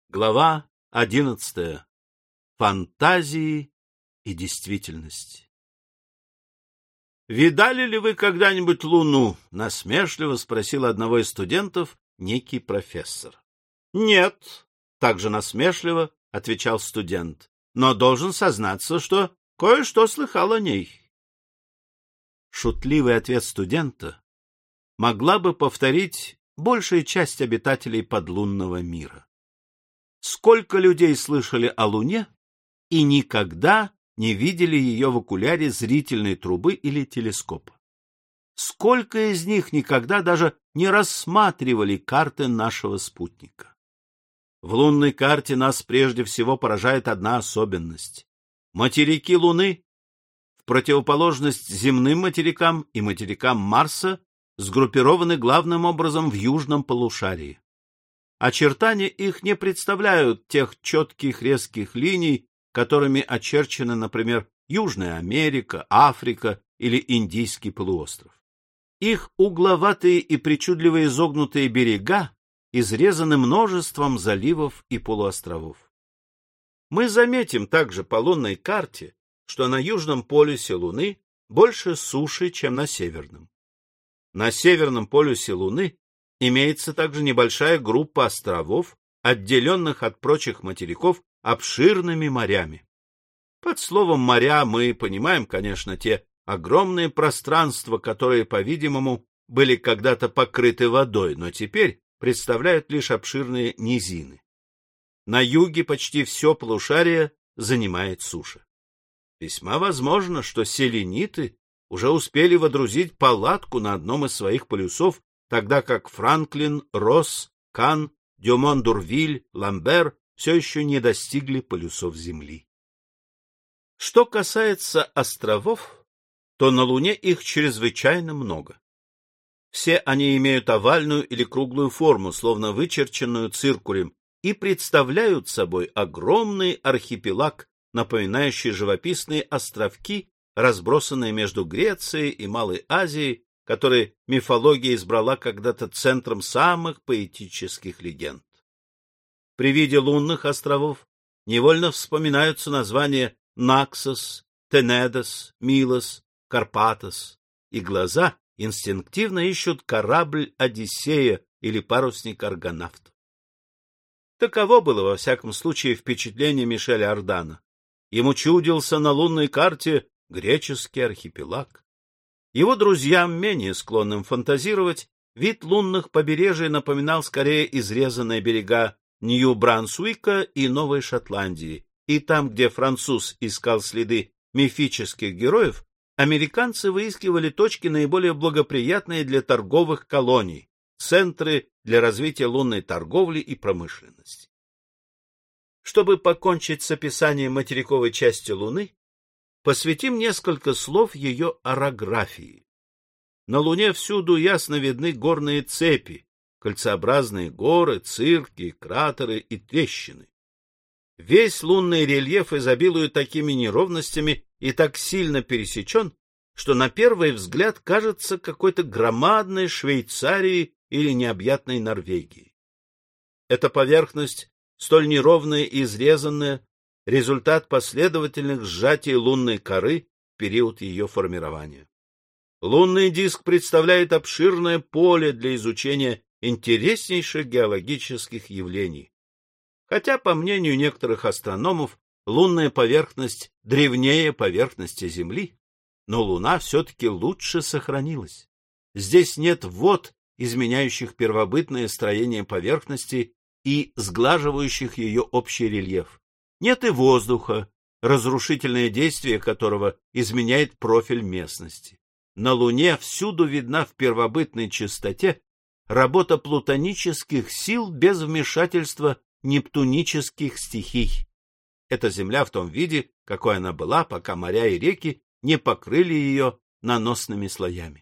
Глава 11. Фантазии и действительность. «Видали ли вы когда-нибудь Луну?» — насмешливо спросил одного из студентов некий профессор. «Нет», — также насмешливо отвечал студент, «но должен сознаться, что кое-что слыхал о ней». Шутливый ответ студента могла бы повторить большая часть обитателей подлунного мира. Сколько людей слышали о Луне и никогда не видели ее в окуляре зрительной трубы или телескопа? Сколько из них никогда даже не рассматривали карты нашего спутника? В лунной карте нас прежде всего поражает одна особенность. Материки Луны, в противоположность земным материкам и материкам Марса, сгруппированы главным образом в южном полушарии. Очертания их не представляют тех четких резких линий, которыми очерчены, например, Южная Америка, Африка или Индийский полуостров. Их угловатые и причудливо изогнутые берега изрезаны множеством заливов и полуостровов. Мы заметим также по лунной карте, что на южном полюсе Луны больше суши, чем на северном. На северном полюсе Луны имеется также небольшая группа островов, отделенных от прочих материков обширными морями. Под словом «моря» мы понимаем, конечно, те огромные пространства, которые, по-видимому, были когда-то покрыты водой, но теперь представляют лишь обширные низины. На юге почти все полушарие занимает суша. Весьма возможно, что селениты уже успели водрузить палатку на одном из своих полюсов, тогда как Франклин, Росс, Кан, Дюмон-Дурвиль, Ламбер все еще не достигли полюсов Земли. Что касается островов, то на Луне их чрезвычайно много. Все они имеют овальную или круглую форму, словно вычерченную циркулем, и представляют собой огромный архипелаг, напоминающий живописные островки, разбросанные между Грецией и Малой Азией, которые мифология избрала когда-то центром самых поэтических легенд. При виде лунных островов невольно вспоминаются названия Наксос, Тенедос, Милос, Карпатос, и глаза инстинктивно ищут корабль Одиссея или парусник Аргонавтов. Таково было, во всяком случае, впечатление Мишеля Ардана. Ему чудился на лунной карте греческий архипелаг. Его друзьям, менее склонным фантазировать, вид лунных побережий напоминал скорее изрезанные берега Нью-Брансуика и Новой Шотландии, и там, где француз искал следы мифических героев, американцы выискивали точки, наиболее благоприятные для торговых колоний, центры для развития лунной торговли и промышленности. Чтобы покончить с описанием материковой части Луны, посвятим несколько слов ее орографии. На Луне всюду ясно видны горные цепи, кольцеобразные горы, цирки, кратеры и трещины. Весь лунный рельеф изобилует такими неровностями и так сильно пересечен, что на первый взгляд кажется какой-то громадной Швейцарией или необъятной Норвегией. Эта поверхность, столь неровная и изрезанная, результат последовательных сжатий лунной коры в период ее формирования. Лунный диск представляет обширное поле для изучения интереснейших геологических явлений. Хотя, по мнению некоторых астрономов, лунная поверхность древнее поверхности Земли, но Луна все-таки лучше сохранилась. Здесь нет вод, изменяющих первобытное строение поверхности и сглаживающих ее общий рельеф. Нет и воздуха, разрушительное действие которого изменяет профиль местности. На Луне всюду видна в первобытной чистоте работа плутонических сил без вмешательства нептунических стихий. Эта Земля в том виде, какой она была, пока моря и реки не покрыли ее наносными слоями.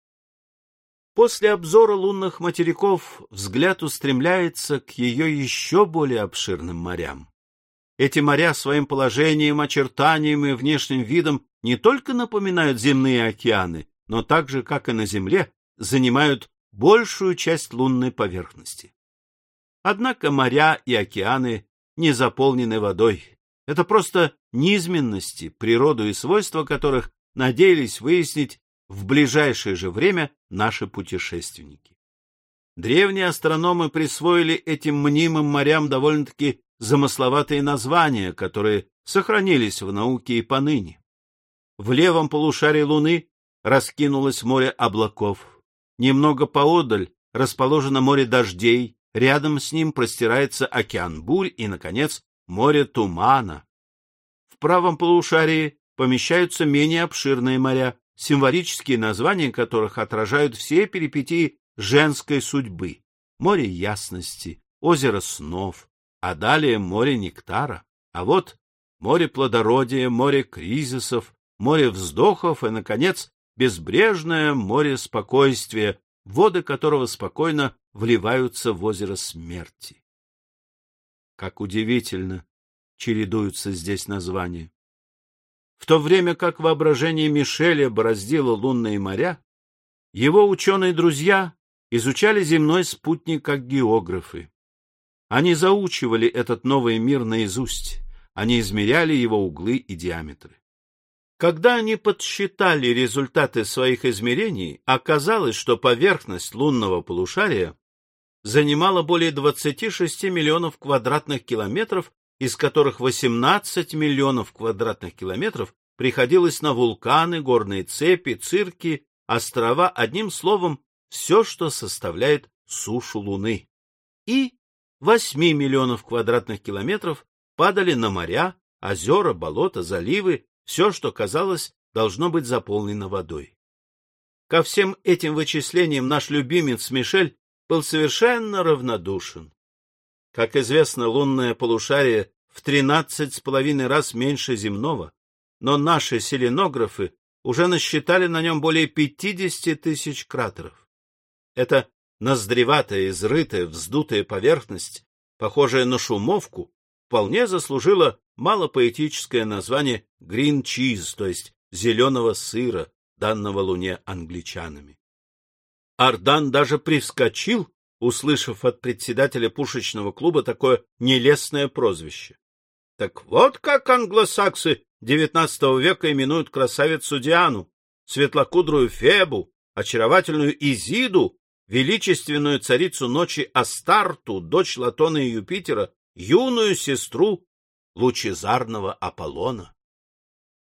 После обзора лунных материков взгляд устремляется к ее еще более обширным морям. Эти моря своим положением, очертанием и внешним видом не только напоминают земные океаны, но так же, как и на Земле, занимают большую часть лунной поверхности. Однако моря и океаны не заполнены водой. Это просто низменности, природу и свойства которых надеялись выяснить в ближайшее же время наши путешественники. Древние астрономы присвоили этим мнимым морям довольно-таки замысловатые названия, которые сохранились в науке и поныне. В левом полушарии Луны раскинулось море облаков. Немного поодаль расположено море дождей, рядом с ним простирается океан бурь и, наконец, море тумана. В правом полушарии помещаются менее обширные моря, символические названия которых отражают все перипетии женской судьбы. Море ясности, озеро снов, а далее море нектара, а вот море плодородия, море кризисов, море вздохов и, наконец, безбрежное море спокойствия, воды которого спокойно вливаются в озеро смерти. Как удивительно чередуются здесь названия. В то время как воображение Мишеля бороздило лунные моря, его ученые-друзья изучали земной спутник как географы. Они заучивали этот новый мир наизусть, они измеряли его углы и диаметры. Когда они подсчитали результаты своих измерений, оказалось, что поверхность лунного полушария занимала более 26 миллионов квадратных километров, из которых 18 миллионов квадратных километров приходилось на вулканы, горные цепи, цирки, острова, одним словом, все, что составляет сушу Луны. И 8 миллионов квадратных километров падали на моря, озера, болота, заливы, все, что, казалось, должно быть заполнено водой. Ко всем этим вычислениям наш любимец Мишель был совершенно равнодушен. Как известно, лунное полушарие в 13,5 раз меньше земного, но наши селенографы уже насчитали на нем более 50 тысяч кратеров. Эта ноздреватая, изрытая, вздутая поверхность, похожая на шумовку, вполне заслужила малопоэтическое название «green cheese», то есть «зеленого сыра», данного Луне англичанами. Ардан даже привскочил, услышав от председателя пушечного клуба такое нелестное прозвище. Так вот как англосаксы XIX века именуют красавицу Диану, светлокудрую Фебу, очаровательную Изиду, величественную царицу ночи Астарту, дочь Латона и Юпитера, юную сестру лучезарного Аполлона.